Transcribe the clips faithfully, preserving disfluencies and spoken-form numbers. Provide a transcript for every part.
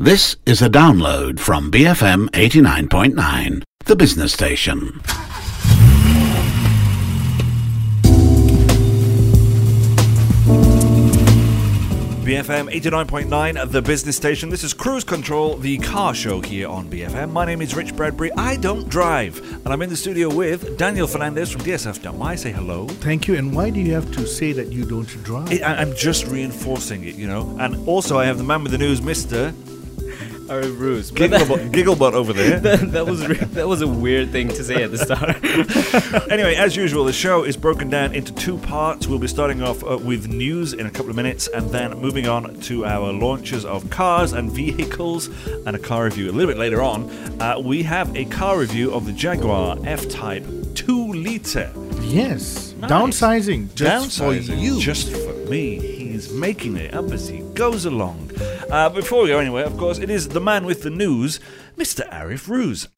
This is a download from B F M eighty-nine point nine, the business station. B F M eighty-nine point nine, the business station. This is Cruise Control, the car show here on B F M. My name is Rich Bradbury. I don't drive. And I'm in the studio with Daniel Fernandez from D S F W. Say hello. Thank you. And why do you have to say that you don't drive? It, I, I'm just reinforcing it, you know. And also I have the man with the news, Mister Arif Roos. Gigglebot, Gigglebot over there. that, that was re- that was a weird thing to say at the start. Anyway, as usual, the show is broken down into two parts. We'll be starting off uh, with news in a couple of minutes and then moving on to our launches of cars and vehicles and a car review a little bit later on. Uh, we have a car review of the Jaguar F-Type two litre. Yes. Nice. Downsizing. Just Downsizing for you. Just for me. He's making it up as he goes along. Uh, before we go anywhere, of course, it is the man with the news, Mister Arif Roos.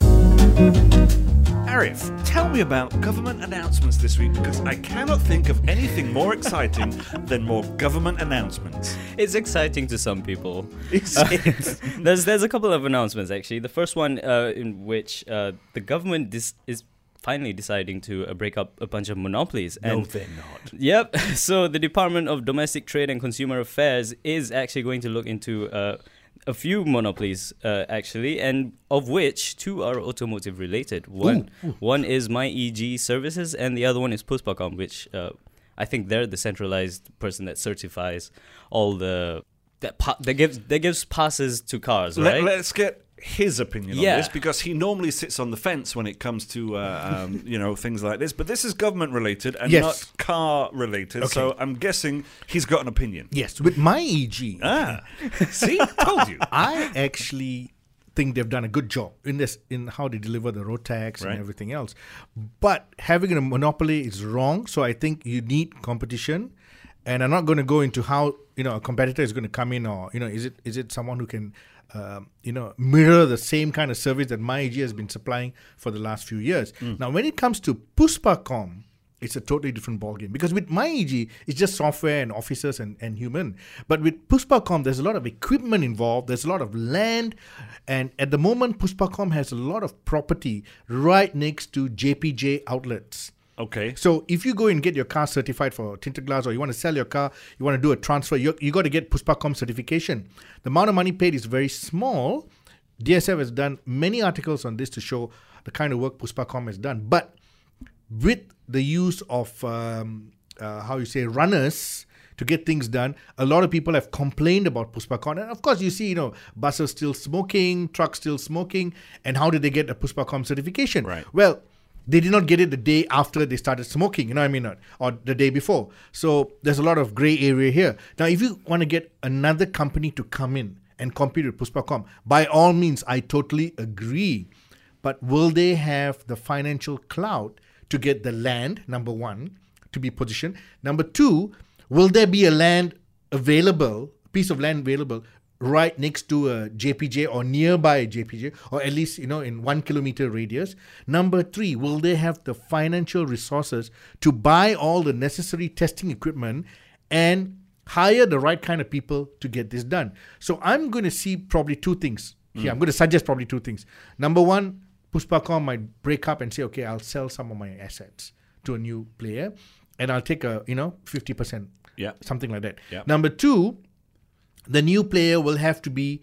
Arif, tell me about government announcements this week, because I cannot think of anything more exciting than more government announcements. It's exciting to some people. Is Uh, it? there's there's a couple of announcements actually. The first one uh, in which uh, the government dis- is finally deciding to uh, break up a bunch of monopolies. No, And they're not. Yep. So the Department of Domestic Trade and Consumer Affairs is actually going to look into uh, a few monopolies, uh, actually, and of which two are automotive related. One, Ooh, ooh. one is MyEG Services, and the other one is Puspacom, which uh, I think they're the centralized person that certifies all the that pa- that gives that gives passes to cars, right? Let, let's get his opinion Yeah. on this, because he normally sits on the fence when it comes to uh, um, you know, things like this. But this is government related and Yes. not car related, Okay. so I'm guessing he's got an opinion. Yes. With my E G, Ah, see, told you. I actually think they've done a good job in this, in how they deliver the road tax Right. and everything else. But having a monopoly is wrong. So I think you need competition. And I'm not going to go into how, you know, a competitor is going to come in, or, you know, is it is it someone who can, um, you know, mirror the same kind of service that MyEG has been supplying for the last few years. Mm. Now, when it comes to Puspacom, it's a totally different ballgame, because with MyEG, it's just software and officers and, and human. But with Puspacom, there's a lot of equipment involved. There's a lot of land. And at the moment, Puspacom has a lot of property right next to J P J outlets. Okay. So if you go and get your car certified for tinted glass, or you want to sell your car, you want to do a transfer, you you got to get Puspacom certification. The amount of money paid is very small. D S F has done many articles on this to show the kind of work Puspacom has done. But with the use of, um, uh, how you say, runners to get things done, a lot of people have complained about Puspacom. And of course, you see, you know, buses still smoking, trucks still smoking. And how did they get a Puspacom certification? Right. Well, they did not get it the day after they started smoking, you know what I mean, or, or the day before. So there's a lot of gray area here. Now, if you want to get another company to come in and compete with Puspacom, by all means, I totally agree. But will they have the financial clout to get the land, number one, to be positioned? Number two, will there be a land available, a piece of land available right next to a J P J or nearby a J P J, or at least, you know, in one kilometer radius? Number three, will they have the financial resources to buy all the necessary testing equipment and hire the right kind of people to get this done? So I'm going to see probably two things here. I'm going to suggest probably two things. Number one, Puspacom might break up and say, okay, I'll sell some of my assets to a new player and I'll take a, you know, fifty percent, Yeah. something like that. Yeah. Number two, the new player will have to be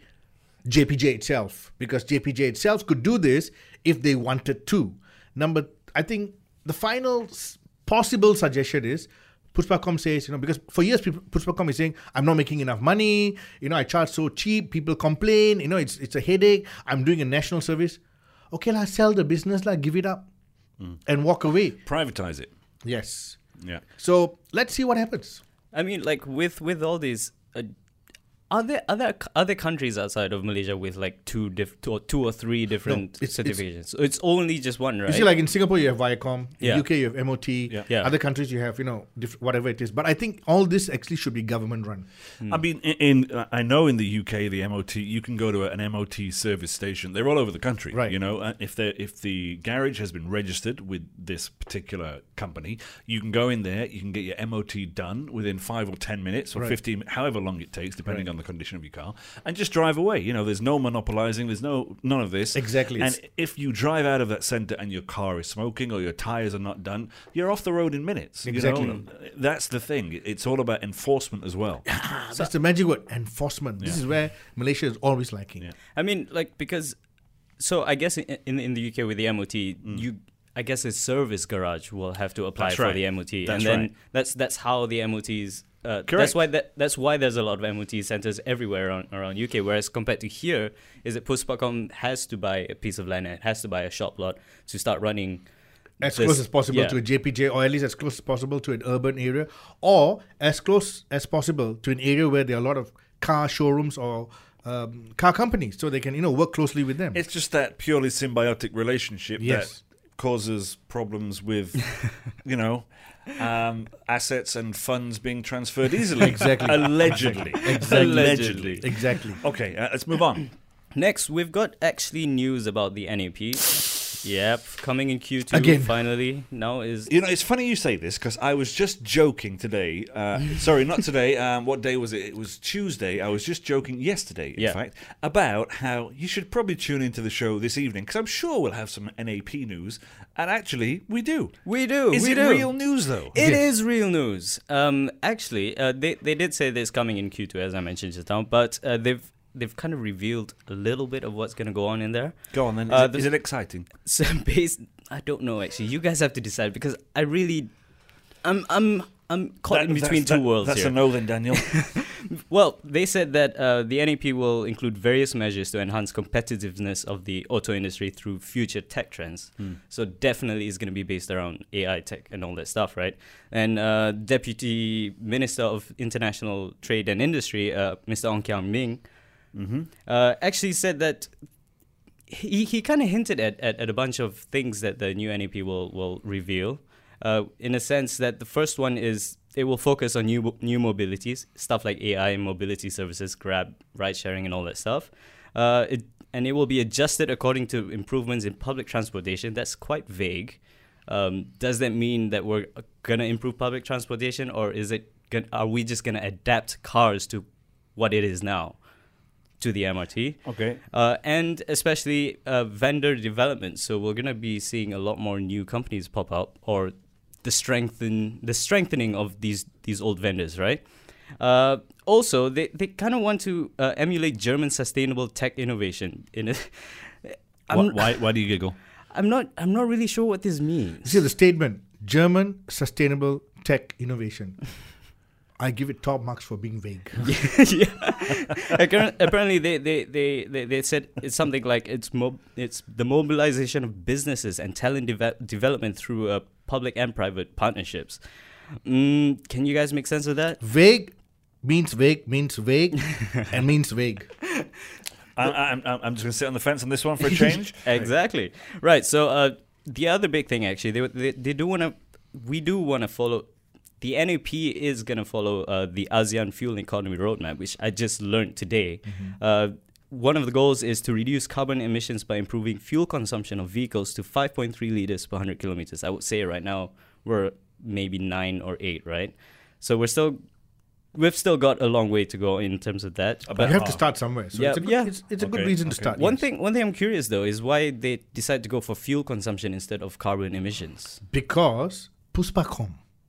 J P J itself, because J P J itself could do this if they wanted to. Number, I think the final s- possible suggestion is Puspacom says, you know, because for years people, Puspacom is saying, I'm not making enough money, you know, I charge so cheap, people complain, you know, it's it's a headache, I'm doing a national service. Okay, lah, sell the business, lah, give it up and walk away. Privatize it. Yes. Yeah. So let's see what happens. I mean, like with with all these, uh, are there other other countries outside of Malaysia with like two diff, two, or, two or three different No, it's- certifications? So it's only just one, right? You see, like in Singapore, you have Viacom. In Yeah. U K, you have M O T. Yeah. Yeah. Other countries, you have, you know, diff- whatever it is. But I think all this actually should be government run. I mean, in, in I know in the U K, the M O T, you can go to an M O T service station. They're all over the country, Right. You know, uh, if they if the garage has been registered with this particular company, you can go in there. You can get your M O T done within five or ten minutes or Right. fifteen, however long it takes, depending Right. on the condition of your car, and just drive away. You know, there's no monopolizing, there's no none of this. Exactly. And if you drive out of that center and your car is smoking or your tires are not done, you're off the road in minutes. Exactly. You know? That's the thing. It's all about enforcement as well. That's the magic word, enforcement. This Yeah. is where Malaysia is always lacking. Yeah. I mean, like, because, so I guess in in, in the U K with the M O T, you, I guess a service garage will have to apply That's for right. the M O T, That's and then right. that's that's how the M O Ts. Uh, Correct. that's why that, that's why there's a lot of M O T centers everywhere around, around U K. Whereas compared to here, is that Puspakom has to buy a piece of land and it has to buy a shop lot to start running. As this- close as possible yeah. to a J P J, or at least as close as possible to an urban area, or as close as possible to an area where there are a lot of car showrooms or um, car companies, so they can, you know, work closely with them. It's just that purely symbiotic relationship Yes. that causes problems with, you know, um, assets and funds being transferred easily. Exactly. Allegedly. Exactly. Allegedly. Exactly. Okay, uh, let's move on. Next, we've got actually news about the N A P. Yep, coming in Q two Again. finally. Now is You know, it's funny you say this because I was just joking today. Uh, sorry, not today. Um, what day was it? It was Tuesday. I was just joking yesterday, in Yeah. fact, about how you should probably tune into the show this evening because I'm sure we'll have some N A P news. And actually, we do. we do. Is we it do. real news, though? It is real news. Um, actually, uh, they they did say this coming in Q two, as I mentioned just now, but uh, they've they've kind of revealed a little bit of what's going to go on in there. Go on then. Is, Uh, it, the- is it exciting? So, based, I don't know. Actually, you guys have to decide because I really, I'm I'm I'm caught That- in between that's- two that- worlds That's here. a no then, Daniel. Well, they said that uh, the N A P will include various measures to enhance competitiveness of the auto industry through future tech trends. So definitely it's going to be based around A I tech and all that stuff, right? And uh, Deputy Minister of International Trade and Industry, uh, Mister Ong Kiang Ming, uh, actually said that he, he kind of hinted at, at, at a bunch of things that the new N A P will, will reveal. Uh, in a sense that the first one is it will focus on new new mobilities, stuff like A I, mobility services, Grab, ride sharing, and all that stuff. Uh, it, and it will be adjusted according to improvements in public transportation. That's quite vague. Um, does that mean that we're gonna improve public transportation, or is it? Gonna, are we just gonna adapt cars to what it is now, to the M R T? Okay. Uh, and especially uh, vendor development. So we're gonna be seeing a lot more new companies pop up, or the strengthen the strengthening of these these old vendors, right? Uh, also, they, they kind of want to uh, emulate German sustainable tech innovation. In a, I'm, Why, why do you giggle? I'm not I'm not really sure what this means. See the statement: German sustainable tech innovation. I give it top marks for being vague. yeah. Apparent- Apparently, they, they, they, they, they said it's something like it's mob- it's the mobilization of businesses and talent deve- development through uh, public and private partnerships. Mm, can you guys make sense of that? Vague means vague means vague and means vague. I, I'm, I'm I'm just going to sit on the fence on this one for a change. Exactly. Right. So uh, the other big thing, actually, they they, they do want to, we do want to follow. The N A P is going to follow uh, the ASEAN Fuel Economy Roadmap, which I just learned today. Uh, one of the goals is to reduce carbon emissions by improving fuel consumption of vehicles to five point three liters per one hundred kilometers. I would say right now we're maybe nine or eight, right? So we're still, we've still got a long way to go in terms of that. But But you have to start somewhere. So Yeah, it's a good, yeah. it's, it's a good Okay, reason to okay. start. One yes. thing, one thing I'm curious though is why they decide to go for fuel consumption instead of carbon emissions. Because Puspakom.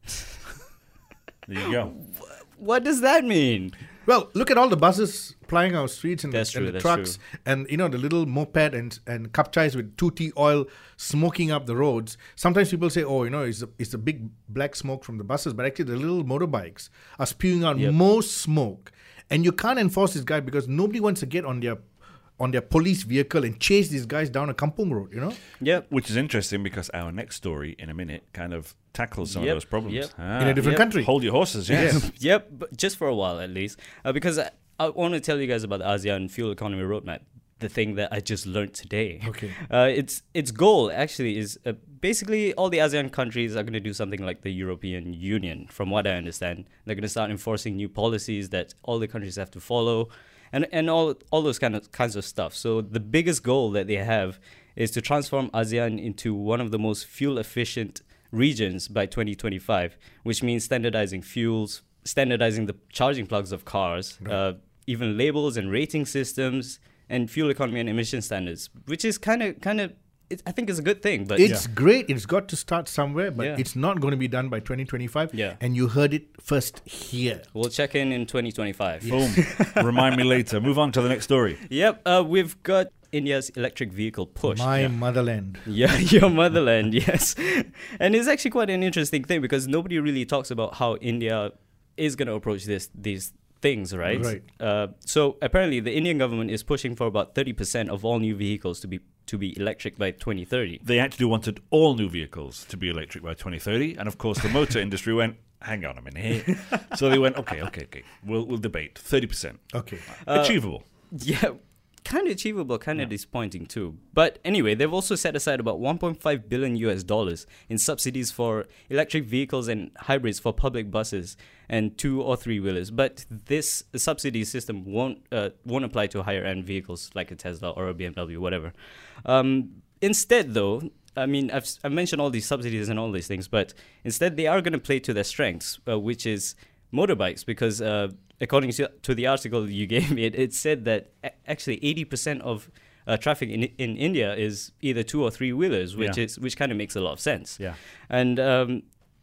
There you go. What does that mean? Well, look at all the buses plying our streets and, That's the, and true, the that's trucks, and you know the little moped and and kapchais with two T oil smoking up the roads. Sometimes people say, "Oh, you know, it's a, it's a big black smoke from the buses," but actually the little motorbikes are spewing out Yep. more smoke, and you can't enforce this guy because nobody wants to get on their on their police vehicle and chase these guys down a kampung road. You know, Yep. Which is interesting because our next story in a minute kind of tackles some Yep, of those problems. yep. Ah. in a different Yep. country. Hold your horses, yes. Yes. Yep, but just for a while at least, uh, because I, I want to tell you guys about the ASEAN Fuel Economy Roadmap, the thing that I just learned today. Okay. Uh, its its goal actually is uh, basically all the ASEAN countries are going to do something like the European Union. From what I understand, they're going to start enforcing new policies that all the countries have to follow, and and all all those kind of kinds of stuff. So the biggest goal that they have is to transform ASEAN into one of the most fuel efficient regions by twenty twenty-five, which means standardizing fuels, standardizing the charging plugs of cars, uh, even labels and rating systems and fuel economy and emission standards, which is kind of kind of. It, I think it's a good thing, but It's great. It's got to start somewhere, but Yeah. it's not going to be done by twenty twenty-five. Yeah. And you heard it first here. we'll check in in twenty twenty-five. Boom. Remind me later. Move on to the next story. Yep, uh, we've got India's electric vehicle push. My motherland. Yeah, your motherland, yes. And it's actually quite an interesting thing because nobody really talks about how India is going to approach this these things, right? Right. Uh, so apparently the Indian government is pushing for about thirty percent of all new vehicles to be to be electric by twenty thirty. They actually wanted all new vehicles to be electric by twenty thirty, and of course the motor industry went, hang on a minute. So they went, okay, okay, okay, we'll we'll debate thirty percent. Okay. Achievable. Yeah, kind of achievable, kind of disappointing too. But anyway, they've also set aside about one point five billion U S dollars in subsidies for electric vehicles and hybrids for public buses and two or three wheelers. But this subsidy system won't uh, won't apply to higher end vehicles like a Tesla or a B M W, whatever. Um, instead, though, I mean, I've I've mentioned all these subsidies and all these things, but instead they are going to play to their strengths, uh, which is motorbikes, because uh, according to, to the article you gave me, it, it said that a- actually eighty percent of uh, traffic in in India is either two or three wheelers, which Yeah. is which kind of makes a lot of sense. Yeah. And um,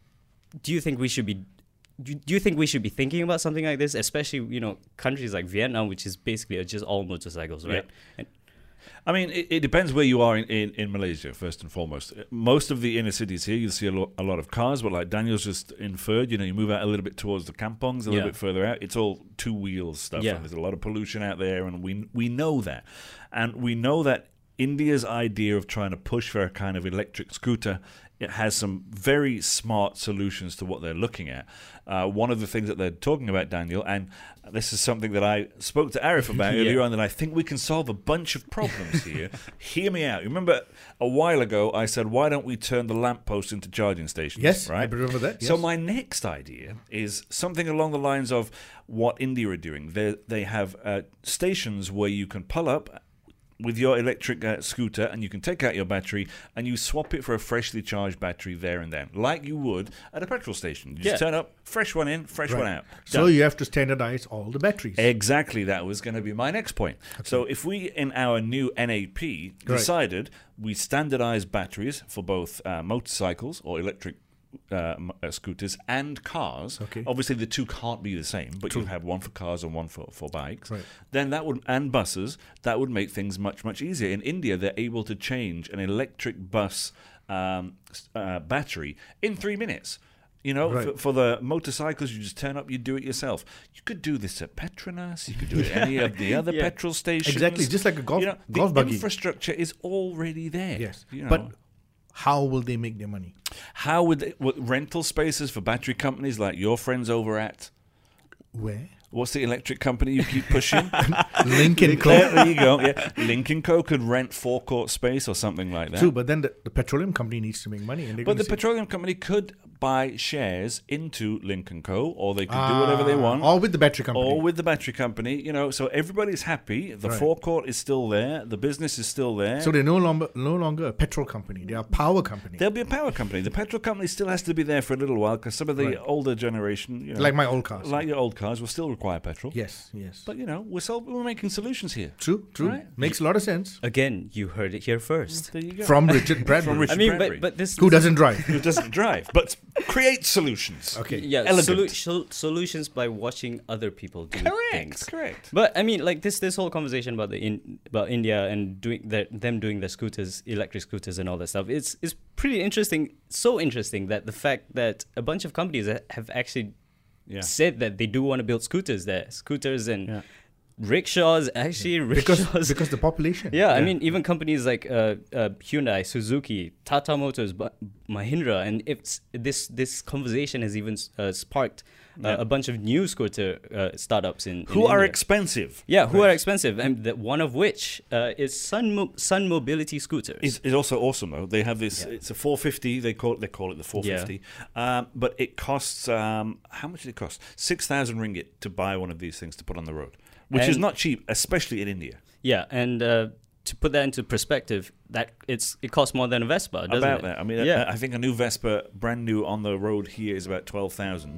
do you think we should be do do you think we should be thinking about something like this, especially, you know, countries like Vietnam, which is basically just all motorcycles, right? And, I mean, it, it depends where you are in, in, in Malaysia, first and foremost. Most of the inner cities here, you'll see a, lo- a lot of cars, but like Daniel's just inferred, you know, you move out a little bit towards the kampongs, a little Yeah. bit further out, it's all two wheels stuff. Yeah. And there's a lot of pollution out there, and we we know that. And we know that India's idea of trying to push for a kind of electric scooter, it has some very smart solutions to what they're looking at. Uh, one of the things that they're talking about, Daniel, and this is something that I spoke to Arif about Yeah. earlier on, that I think we can solve a bunch of problems here. Hear me out. Remember, a while ago, I said, why don't we turn the lampposts into charging stations? Yes, right? I remember that. So yes. my next idea is something along the lines of what India are doing. They they have uh, stations where you can pull up with your electric uh, scooter, and you can take out your battery and you swap it for a freshly charged battery there and then, like you would at a petrol station. You just Yeah. turn up, fresh one in, fresh one Right. out. So Done. you have to standardize all the batteries. Exactly, that was going to be my next point. So if we, in our new N A P, Right. decided we standardize batteries for both uh, motorcycles or electric uh, m- uh, scooters and cars, Okay. obviously the two can't be the same, but you have one for cars and one for, for bikes, Right. then that would, and buses, that would make things much, much easier. In India, they're able to change an electric bus um, s- uh, battery in three minutes. You know, Right. for, for the motorcycles, you just turn up, you do it yourself. You could do this at Petronas. You could do it at any of the other Yeah. petrol stations. Exactly, just like a golf- You know, golf the buggy. infrastructure is already there. Yes. You know. But how will they make their money? how would they, what, rental spaces for battery companies like your friends over at Where? what's the electric company you keep pushing? Lincoln Co. there, there you go. Yeah, Lincoln Co could rent forecourt space or something like that. True, but then the, the petroleum company needs to make money. And they're But gonna the say, petroleum company could buy shares into Lincoln Co, or they could do whatever they Ah, want. Or with the battery company. Or with the battery company, you know, so everybody's happy. The Right. forecourt is still there. The business is still there. So they're no longer no longer a petrol company. They are a power company. There'll be a power company. The petrol company still has to be there for a little while because some of the Right. older generation, you know, Like my old cars. like your old cars, will still require petrol. Yes, yes. But you know, we're sol- we're making solutions here. True, true. Right. Makes a lot of sense. again, you heard it here first. There you go. From Richard Bradbury, From Richard I mean, Bradbury. but but this who doesn't drive. who doesn't drive, but create solutions. Okay. yeah Elegant. solu- sol- solutions by watching other people do Correct. things. Correct. But I mean, like this this whole conversation about the in about India and doing their, them doing their scooters, electric scooters, and all that stuff. It's it's pretty interesting. So interesting that the fact that a bunch of companies ha- have actually Yeah. said that they do want to build scooters there, scooters and Yeah. rickshaws. Actually, rickshaws. Because because the population. yeah, I Yeah. mean, even companies like uh, uh, Hyundai, Suzuki, Tata Motors, Ba- Mahindra, and it's this this conversation has even uh, sparked uh, Yeah. a bunch of new scooter uh, startups in, in Who are India. expensive. Yeah, who are expensive, and the, one of which uh, is Sun Mo- Sun Mobility scooters. Is is also awesome though. They have this. It's a four fifty. They call it. They call it the four fifty. Um, but it costs. Um, how much did it cost? Six thousand ringgit to buy one of these things to put on the road, which is And- not cheap, especially in India. Yeah, and uh, to put that into perspective, that it's it costs more than a Vespa, doesn't About it? that. I mean, yeah. I, I think a new Vespa, brand new on the road here, is about twelve thousand.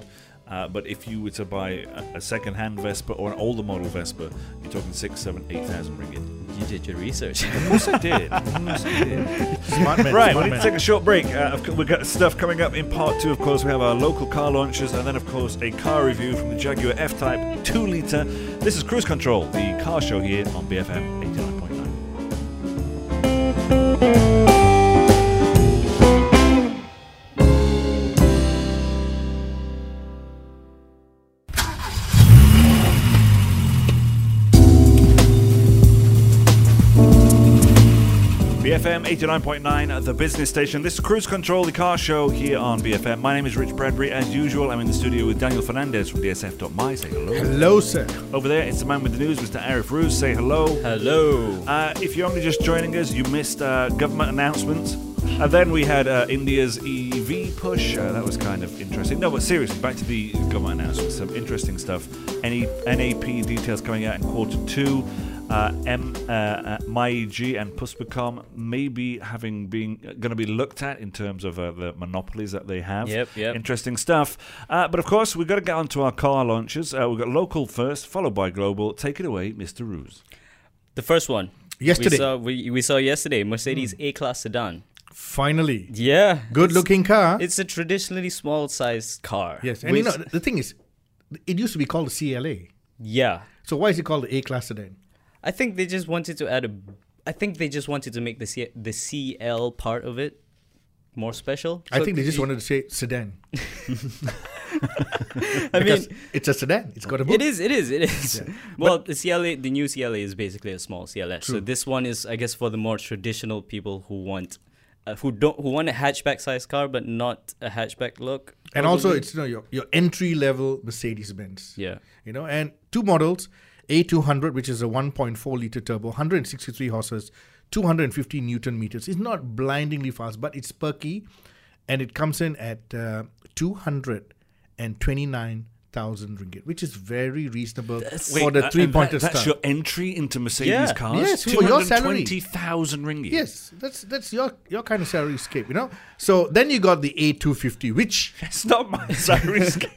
Uh, but if you were to buy a, a second-hand Vespa or an older model Vespa, you're talking six, seven, eight thousand ringgit. You did your research. Of course I did. Of course I did. Smart man. Right, we smart need man. to take a short break. Uh, of co- we've got stuff coming up in part two. Of course, we have our local car launches, and then, of course, a car review from the Jaguar F-Type two litre. This is Cruise Control, the car show here on B F M eighty-nine point nine. B F M eighty-nine point nine, the business station. This is Cruise Control, the car show here on B F M. My name is Rich Bradbury. As usual, I'm in the studio with Daniel Fernandez from D S F dot M Y. Say hello. Hello, sir. Over there, it's the man with the news, Mister Arif Roos. Say hello. Hello. Uh, if you're only just joining us, you missed uh, government announcements. And then we had uh, India's E V push. Uh, that was kind of interesting. No, but seriously, back to the government announcements. Some interesting stuff. Any N A P details coming out in quarter two. Uh, M, uh, uh, M I E G and Puspacom maybe having been going to be looked at in terms of uh, the monopolies that they have. Yep, yep. Interesting stuff. Uh, but of course, we've got to get on to our car launches. Uh, we've got local first, followed by global. Take it away, Mister Roos. The first one. Yesterday. We saw, we, we saw yesterday, Mercedes A-Class sedan. Finally. Yeah. Good it's- looking car. It's a traditionally small-sized car. Yes. And you With- know, the thing is, it used to be called the C L A. Yeah. So why is it called the A-Class sedan? I think they just wanted to add a. I think they just wanted to make the C, the C L part of it more special. I So think they just y- wanted to say sedan. I Because mean, it's a sedan. It's got a boot. it is. It is. It is. Yeah. Well, the C L A, the new C L A, is basically a small C L S. So True. this one is, I guess, for the more traditional people who want, uh, who don't, who want a hatchback-sized car but not a hatchback look. And also, probably. it's you know your, your entry level Mercedes Benz. Yeah. You know, and two models, A two hundred, which is a one point four liter turbo, one hundred sixty-three horses, two hundred fifty newton meters. It's not blindingly fast, but it's perky, and it comes in at uh, two hundred twenty-nine thousand ringgit, which is very reasonable for Wait, the uh, three and pointer that, That's style. your entry into Mercedes Yeah. cars? Yes, for your salary. two hundred twenty thousand ringgit. Yes, that's that's your your kind of salary scape, you know. So then you got the A two fifty, which It's not my salary scale.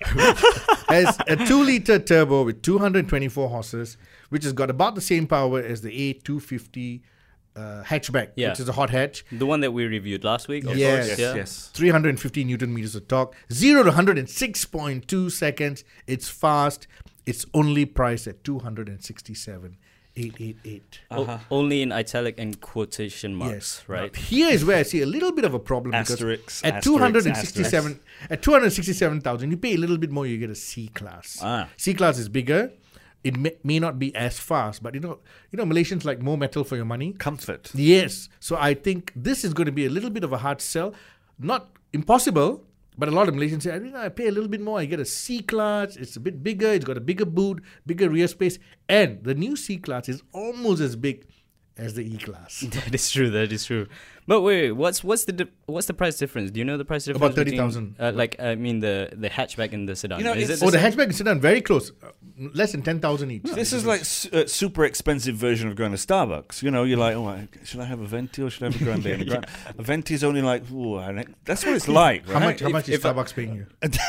has a two liter turbo with two hundred twenty-four horses, which has got about the same power as the A two fifty uh, hatchback, Yeah. which is a hot hatch. The one that we reviewed last week. Of Yes. course, Yes, yeah. yes. three hundred fifty newton meters of torque, zero to one hundred in six point two seconds. It's fast. It's only priced at two hundred sixty-seven thousand eight hundred eighty-eight. O- only in italic and quotation marks, Yes, right? Now, here is where I see a little bit of a problem Asterisks, because at asterisks, two hundred sixty-seven, at two hundred sixty-seven thousand, you pay a little bit more, you get a C class. Ah. C class is bigger. It may, may not be as fast, but you know, you know, Malaysians like more metal for your money. Comfort. Yes. So I think this is going to be a little bit of a hard sell. Not impossible, but a lot of Malaysians say, I mean, I pay a little bit more. I get a C class. It's a bit bigger. It's got a bigger boot, bigger rear space. And the new C class is almost as big as the E class. That is true. That is true. But wait, wait what's what's the di- what's the price difference? Do you know the price difference? About thirty between, thousand. Uh, like I mean the the hatchback and the sedan. You know, is it's- it Oh, the same? hatchback and sedan, very close. Uh, less than ten thousand each. This is like su- a super expensive version of going to Starbucks. You know, you're like, oh, I- should I have a venti or should I have a grande? And a, grand- a venti is only like, ooh, I don't- that's what it's like, right? How much? How much is if I- Starbucks paying you?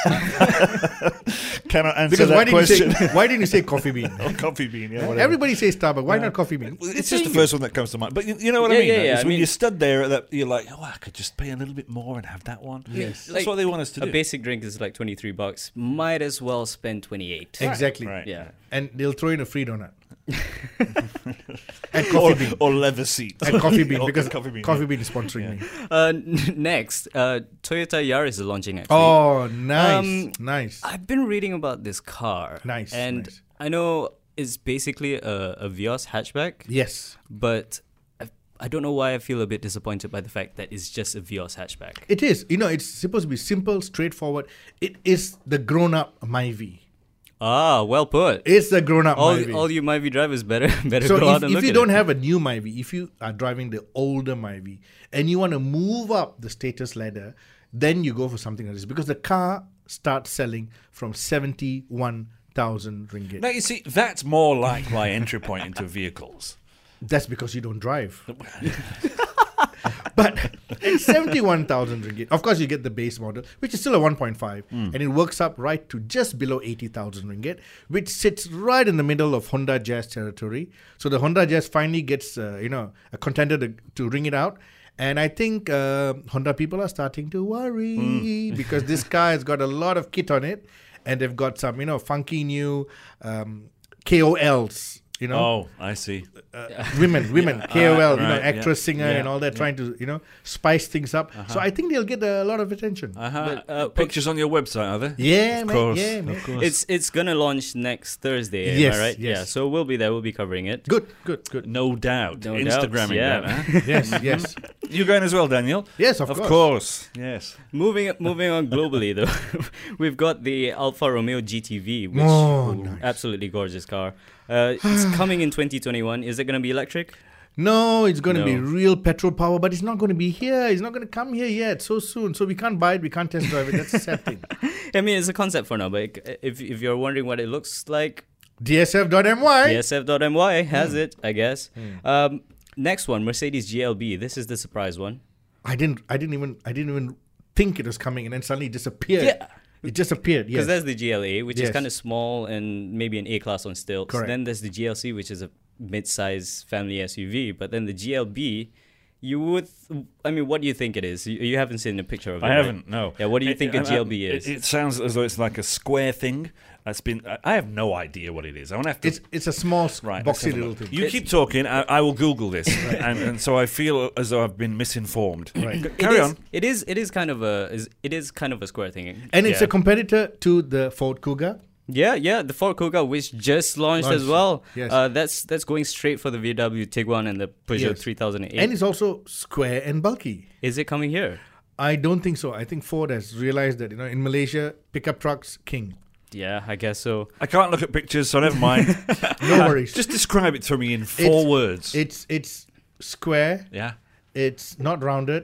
Cannot answer Because that why didn't you question. say why didn't you say coffee bean? Oh, coffee bean, yeah. whatever. Everybody says Starbucks. Why not coffee bean? It's just the first one that comes to mind. But you, you know what I Yeah, mean? yeah, though? yeah, It's I when mean- you stood there, that you're like, oh, I could just pay a little bit more and have that one. Yes. That's Like, what they want us to A do. basic drink is like twenty three bucks. Might as well spend twenty eight. Exactly. Right. Yeah. And they'll throw in a free donut. and Or, coffee bean. or leather seats. And coffee bean Or because coffee bean. coffee yeah. bean is sponsoring Yeah. me. Uh, n- next, uh, Toyota Yaris is launching next week. Oh, nice, Um, nice. I've been reading about this car. Nice, And nice. I know it's basically a, a Vios hatchback, Yes, but I, I don't know why I feel a bit disappointed by the fact that it's just a Vios hatchback. it is. You know, it's supposed to be simple, straightforward. It is the grown-up Myvi. Ah, well put. It's the grown-up all, Myvi. all you Myvi drivers better better so go out if, and if look you at don't it. have a new Myvi, if you are driving the older Myvi and you want to move up the status ladder, then you go for something like this because the car starts selling from seventy-one thousand ringgit. Now, you see, that's more like my entry point into vehicles. That's because you don't drive. But at seventy-one thousand ringgit, of course, you get the base model, which is still a one point five, Mm. and it works up right to just below eighty thousand ringgit, which sits right in the middle of Honda Jazz territory. So the Honda Jazz finally gets, uh, you know, a contender to, to ring it out. And I think uh, Honda people are starting to worry Mm. because this car has got a lot of kit on it, and they've got some, you know, funky new um, K O Ls. You know, Oh, I see. uh, women, women, K O L, Uh, you know, right, actress, yeah, singer, yeah, and all that, yeah. trying to, you know, spice things up. So I think they'll get a lot of attention. Uh-huh. But, uh, Pictures on your website, are there? Yeah, of mate, course. yeah, of mate. course. It's it's gonna launch next Thursday, am Yes, I right? yes. Yeah, so we'll be there. We'll be covering it. Good, good, good. no doubt. No doubt, Instagramming yeah. that, huh? Yes, yes, You going as well, Daniel? yes. Of, Of course. course. Yes. Moving moving on globally though, we've got the Alfa Romeo G T V, which Oh, ooh, nice. absolutely gorgeous car. Uh, it's coming in twenty twenty-one. Is it going to be electric? No, it's going to be No. real petrol power, but it's not going to be here. It's not going to come here yet so soon. So we can't buy it. We can't test drive it. That's the sad thing. I mean, it's a concept for now, but if if you're wondering what it looks like, D S F dot M Y. D S F dot M Y has it, I guess. Um, next one, Mercedes G L B. This is the surprise one. I didn't. I didn't even. I didn't even think it was coming, and then suddenly it disappeared. Yeah. It just appeared. Because Yes. there's the G L A, which is Yes. kind of small and maybe an A class on stilts. Correct. Then there's the G L C, which is a mid-size family S U V. But then the G L B, you would, I mean, what do you think it is? You, you haven't seen a picture of it. I right? haven't, no. Yeah, what do you It- think a it- G L B it- is? It, sounds as though it's like a square thing. That's been. I- I have no idea what it is. I want to have to. It's it's a small, s- Right, let's boxy have a little look. thing. You keep talking. I, I will Google this, and, and so I feel as though I've been misinformed. Right. It Carry is- on. It is. It is kind of a. Is, it is kind of a square thing. And it's Yeah. a competitor to the Ford Kuga. Yeah, yeah. The Ford Kuga, which just launched, as Launched, well. yes. Uh, that's that's going straight for the V W Tiguan and the Peugeot Yes. three thousand eight. And it's also square and bulky. Is it coming here? I don't think so. I think Ford has realized that, you know, in Malaysia, pickup trucks king. Yeah, I guess so. I can't look at pictures, so never mind. No worries. Just describe it to me in four It's- words. It's it's square. yeah. It's not rounded.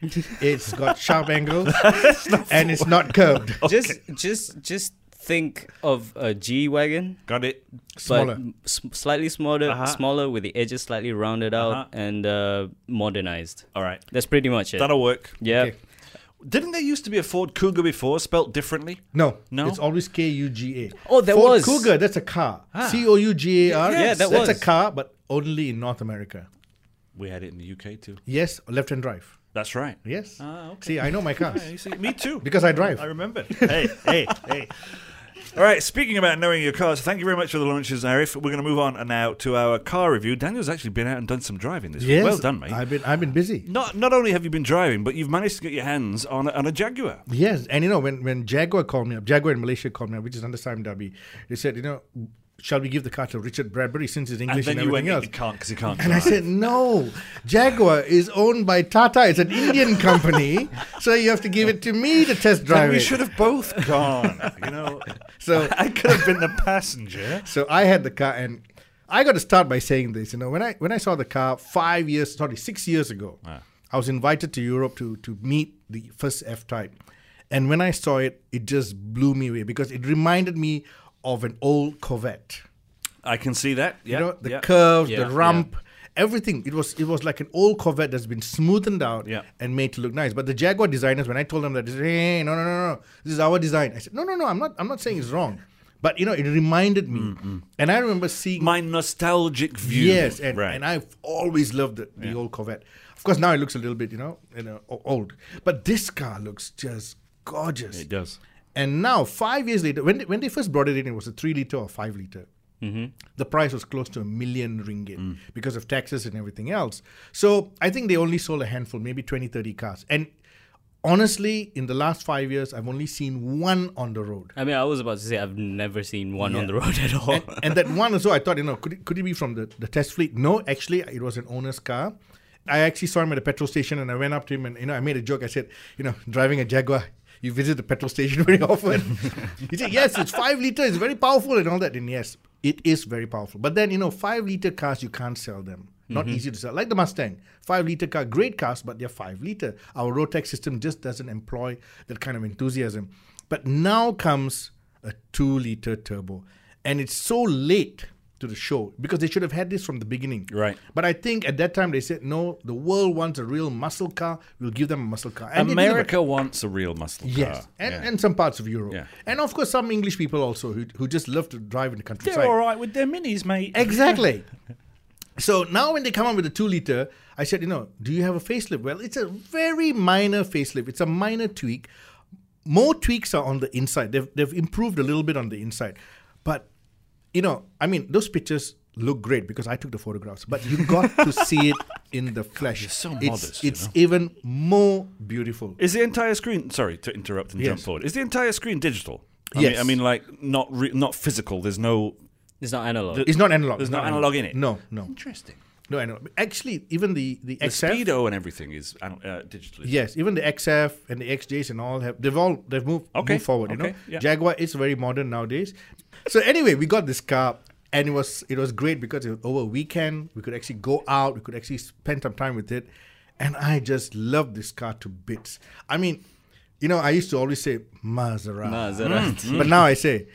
It's got sharp angles, and it's not curved. Just, just, just think of a G wagon, Got it. Smaller. but s- slightly smaller, Uh-huh. smaller with the edges slightly rounded out Uh-huh. and uh, modernized. All right. That's pretty much it. That'll work. yeah. Okay. Didn't there used to be a Ford Cougar before, spelt differently? No, No? it's always K U G A. Oh, there Ford was. Cougar. That's a car. Ah. C O U G A R. Yeah, that That's was. a car, but only in North America. We had it in the U K too. Yes, left-hand drive. That's right. Yes. Ah, okay. See, I know my cars Yeah, you see, me too. because I drive. I remember. Hey, hey, hey. All right, speaking about knowing your cars, thank you very much for the launches, Arif. We're going to move on now to our car review. Daniel's actually been out and done some driving this week. Yes. Well done, mate. I've been I've been busy. Not not only have you been driving, but you've managed to get your hands on a, on a Jaguar. Yes, and you know when when Jaguar called me up, Jaguar in Malaysia called me up, which is under Simon Darby. They said, you know, shall we give the car to Richard Bradbury since he's And English then and, you went, everything else? you can't because he can't And I drive. said, no, Jaguar is owned by Tata. It's an Indian company, so you have to give it to me to test Then drive we it. should have both gone, you know. So I could have been the passenger. So I had the car, and I got to start by saying this. You know, when I when I saw the car five years, sorry, six years ago, Ah. I was invited to Europe to to meet the first F-Type, and when I saw it, it just blew me away because it reminded me of an old Corvette. I can see that. Yeah, You know, the yeah. curves, Yeah, the rump, everything. It was it was like an old Corvette that's been smoothened out Yeah. and made to look nice. But the Jaguar designers, when I told them that, they said, hey, no, no, no, no, this is our design. I said, no, no, no, I'm not I'm not saying it's wrong. But, you know, it reminded me. And I remember seeing... My nostalgic view. Yes, and, right. and I've always loved the, the old Corvette. Of course, now it looks a little bit, you know, you know, o- old. But this car looks just gorgeous. It does. And now, five years later, when they, when they first brought it in, it was a three liter or five liter. Mm-hmm. The price was close to a million ringgit because of taxes and everything else. So I think they only sold a handful, maybe twenty, thirty cars. And honestly, in the last five years, I've only seen one on the road. I mean, I was about to say I've never seen one on Yeah. the road at all. and, and that one also, I thought, you know, could it, could it be from the, the test fleet? No, actually, it was an owner's car. I actually saw him at a petrol station, and I went up to him, and, you know, I made a joke. I said, you know, driving a Jaguar, you visit the petrol station very often. He said, yes, it's five liter, it's very powerful and all that. And yes, it is very powerful. But then, you know, five liter cars, you can't sell them. Not easy to sell. Like the Mustang, five liter car, great cars, but they're five liter. Our road tax system just doesn't employ that kind of enthusiasm. But now comes a two liter turbo. And it's so late to the show because they should have had this from the beginning. Right. But I think at that time they said, no, the world wants a real muscle car. We'll give them a muscle car. And they America delivered. wants a real muscle car. Yes, and, Yeah. and some parts of Europe. Yeah. And of course, some English people also who, who just love to drive in the countryside. They're all right with their minis, mate. Exactly. So now when they come out with a two liter, I said, you know, do you have a facelift? Well, it's a very minor facelift. It's a minor tweak. More tweaks are on the inside. They've, they've improved a little bit on the inside. But, you know, I mean, those pictures look great because I took the photographs. But you got to see it in the flesh. You're so it's, modest, you It's know. even more beautiful. Is the entire screen... Sorry to interrupt and Yes. jump forward. Is the entire screen digital? I Yes. Mean, I mean, like, not re- not physical. There's no... It's not analog. The- It's not analog. There's It's no not analog in it? No, no. Interesting. No analog. Actually, even the, the, The X F... Speedo and everything is uh, digitally. Yes, even the X F and the X Js and all have they've all they've moved, Okay, moved forward. You okay, know, yeah. Jaguar is very modern nowadays. So anyway, we got this car, and it was it was great because it was over a weekend. We could actually go out. We could actually spend some time with it, and I just love this car to bits. I mean, you know, I used to always say Maserati, Maserati. but now I say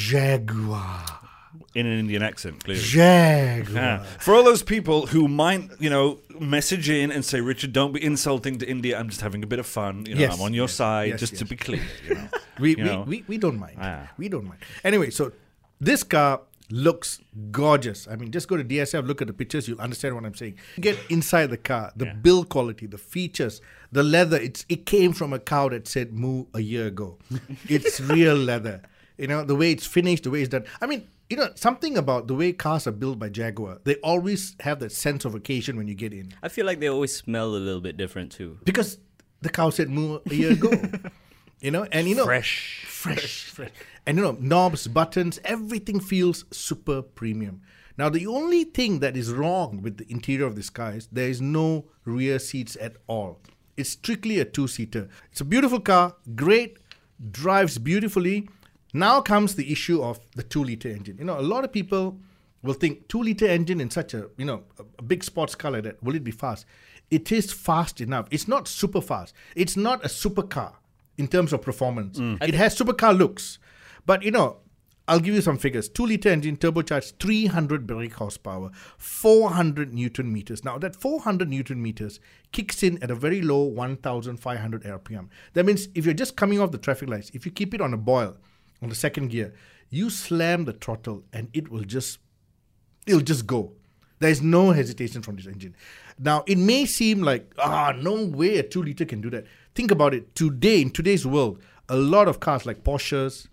Jaguar, In an Indian accent, clearly. Jaguar. Yeah. For all those people who might, you know, message in and say, Richard, don't be insulting to India. I'm just having a bit of fun. You know, Yes, I'm on your yes, side, yes, just to yes. be clear. You know, We, You we, know. we, we don't mind. Ah. We don't mind. Anyway, so this car looks gorgeous. I mean, just go to D S F, look at the pictures, you'll understand what I'm saying. Get inside the car, the Yeah. build quality, the features, the leather. It's It came from a cow that said moo a year ago. It's real leather. You know, the way it's finished, the way it's done. I mean, you know, something about the way cars are built by Jaguar, they always have that sense of occasion when you get in. I feel like they always smell a little bit different too. Because the cow said moo a year ago. You know, and you know, fresh. fresh, fresh. And you know, knobs, buttons, everything feels super premium. Now, the only thing that is wrong with the interior of this car is there is no rear seats at all. It's strictly a two-seater. It's a beautiful car, great, drives beautifully. Now comes the issue of the two-liter engine. You know, a lot of people will think two-liter engine in such a, you know, a, a big sports car like that, will it be fast? It is fast enough. It's not super fast. It's not a supercar in terms of performance. It has supercar looks. But, you know, I'll give you some figures. two-liter engine, turbocharged, three hundred brake horsepower, four hundred newton meters. Now, that four hundred newton meters kicks in at a very low one thousand five hundred R P M. That means if you're just coming off the traffic lights, if you keep it on a boil, on the second gear, you slam the throttle and it will just, it'll just go. There is no hesitation from this engine. Now, it may seem like, ah, no way a two-liter can do that. Think about it. Today, in today's world, a lot of cars like Porsches,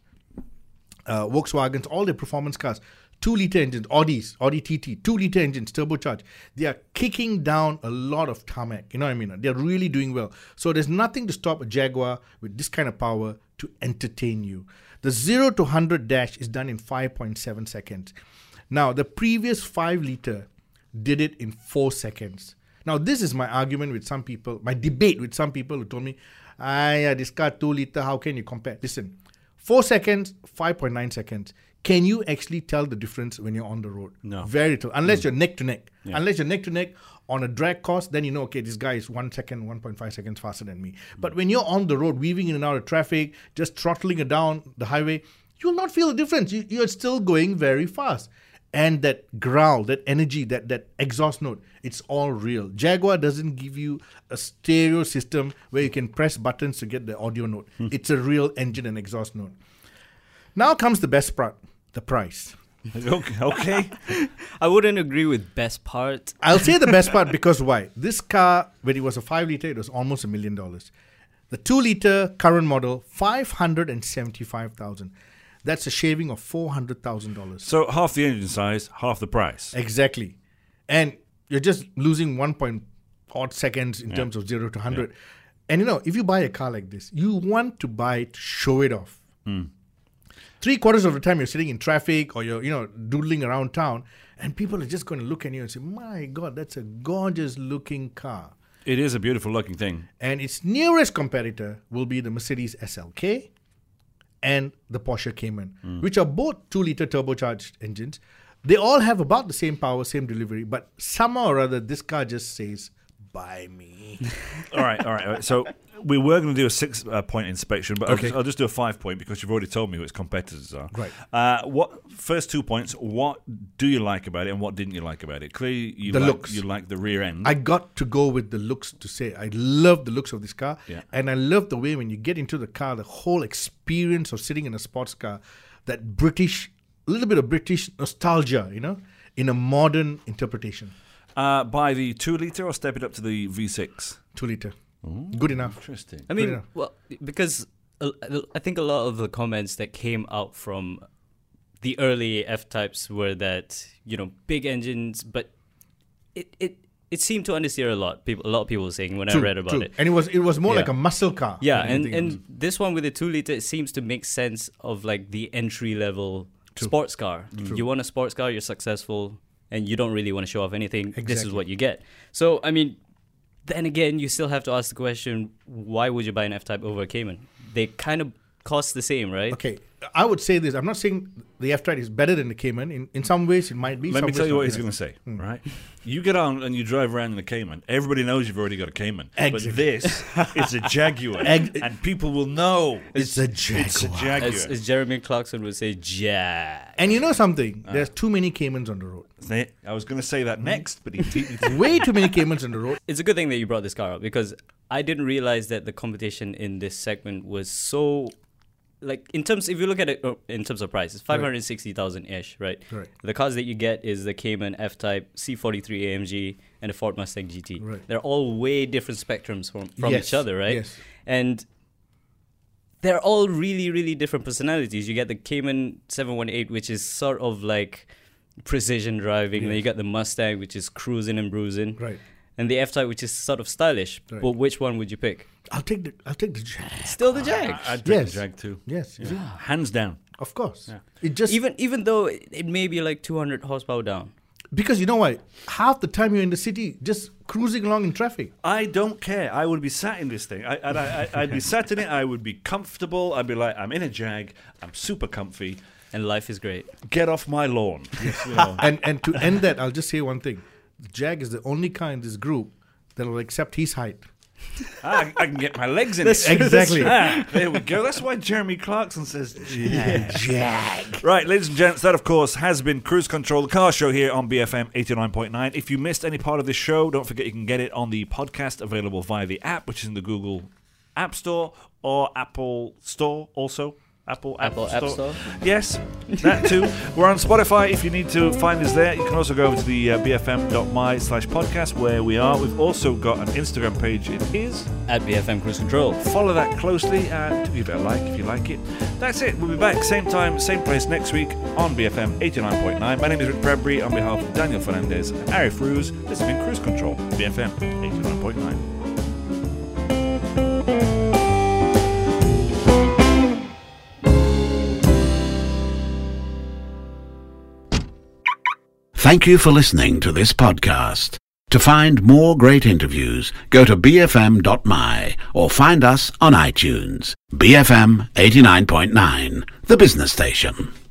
uh, Volkswagens, all the performance cars, two-liter engines, Audis, Audi T T, two-liter engines, turbocharged. They are kicking down a lot of tarmac. You know what I mean? They're really doing well. So there's nothing to stop a Jaguar with this kind of power to entertain you. The zero to one hundred dash is done in five point seven seconds. Now, the previous five-liter did it in four seconds. Now, this is my argument with some people, my debate with some people who told me, ah, yeah, this car two-liter, how can you compare? Listen, four seconds, five point nine seconds. Can you actually tell the difference when you're on the road? No. Very little. Unless you're neck to neck. Yeah. Unless you're neck to neck on a drag course, then you know, okay, this guy is one second, one point five seconds faster than me. But when you're on the road, weaving in and out of traffic, just throttling it down the highway, you will not feel the difference. You, you're still going very fast. And that growl, that energy, that, that exhaust note, it's all real. Jaguar doesn't give you a stereo system where you can press buttons to get the audio note. It's a real engine and exhaust note. Now comes the best part, the price. Okay. okay. I wouldn't agree with best part. I'll say the best part because why? This car, when it was a five-liter, it was almost a million dollars. The two-liter current model, five hundred seventy-five thousand dollars. That's a shaving of four hundred thousand dollars. So half the engine size, half the price. Exactly. And you're just losing one point odd seconds in Yeah. terms of zero to one hundred. And you know, if you buy a car like this, you want to buy it to show it off. Three quarters of the time you're sitting in traffic or you're, you know, doodling around town and people are just going to look at you and say, my God, that's a gorgeous looking car. It is a beautiful looking thing. And its nearest competitor will be the Mercedes S L K and the Porsche Cayman, which are both two-liter turbocharged engines. They all have about the same power, same delivery, but somehow or other, this car just says buy me. all right, all right, all right. So we were going to do a six-point uh, inspection, but I'll, Okay. just, I'll just do a five-point because you've already told me who its competitors are. Right. Uh, what first two points? What do you like about it, and what didn't you like about it? Clearly, you The like, looks. You like the rear end. I got to go with the looks to say I love the looks of this car, Yeah. and I love the way when you get into the car, the whole experience of sitting in a sports car, that British, a little bit of British nostalgia, you know, in a modern interpretation. Uh, buy the two liter or step it up to the V six. Two liter, good enough. Interesting. I mean, Yeah. well, because uh, I think a lot of the comments that came out from the early F-types were that, you know, big engines, but it it, it seemed to understeer a lot. People, a lot of people were saying when True, I read about true. it. And it was it was more Yeah. like a muscle car. Yeah, than and, anything else. and this one with the two liter, it seems to make sense of like the entry level True. sports car. True. You want a sports car, you're successful, and you don't really want to show off anything. This is Exactly. what you get. So, I mean, then again, you still have to ask the question, why would you buy an F-Type over a Cayman? They kind of cost the same, right? Okay, I would say this. I'm not saying the F-Type is better than the Cayman. In in some ways, it might be. Let some me tell ways you not. what he's Yeah. going to say, Hmm. right? You get on and you drive around in a Cayman. Everybody knows you've already got a Cayman. Exactly. But this is a Jaguar. Ex- and people will know It's a it's a Jaguar. Jaguar. As, as Jeremy Clarkson would say, Jack. And you know something? Uh. There's too many Caymans on the road. I was going to say that next, but he beat me to it. Way too many Caymans on the road. It's a good thing that you brought this car up because I didn't realize that the competition in this segment was so, like, in terms, if you look at it uh, in terms of price, it's five hundred sixty thousand ish, right? Right. The cars that you get is the Cayman F-Type, C forty-three A M G, and the Ford Mustang G T. Right. They're all way different spectrums from, from Yes, each other, right? yes. And they're all really, really different personalities. You get the Cayman seven one eight, which is sort of like precision driving. Then Yes. you got the Mustang, which is cruising and bruising. Right. And the F-Type, which is sort of stylish. Right. But which one would you pick? I'll take the I'll take the Jag. Still the Jag. I- I'd drink Yes. the Jag too. Yes, you see? Hands down. Of course. Yeah. It just even even though it, it may be like two hundred horsepower down. because you know what? Half the time you're in the city just cruising along in traffic. I don't care. I would be sat in this thing. I, I'd, I, I'd be sat in it. I would be comfortable. I'd be like, I'm in a Jag. I'm super comfy. And life is great. Get off my lawn. You know. And and to end that, I'll just say one thing. The Jag is the only car in this group that will accept his height. I, I can get my legs in That's it. exactly. Ah, there we go. That's why Jeremy Clarkson says Jag. Jag. Right, ladies and gents, that of course has been Cruise Control, the car show here on B F M eighty-nine point nine. If you missed any part of this show, don't forget you can get it on the podcast available via the app, which is in the Google App Store or Apple Store also. Apple, Apple App Store? Yes, that too. We're on Spotify. If you need to find us there, you can also go over to the uh, bfm.my slash podcast where we are. We've also got an Instagram page. It is. At B F M Cruise Control. Follow that closely and give it a like if you like it. That's it. We'll be back same time, same place next week on B F M eighty-nine point nine. My name is Rick Bradbury on behalf of Daniel Fernandez and Arif Ruse. This has been Cruise Control, B F M eighty-nine point nine. Thank you for listening to this podcast. To find more great interviews, go to b f m dot m y or find us on iTunes. B F M eighty-nine point nine, the business station.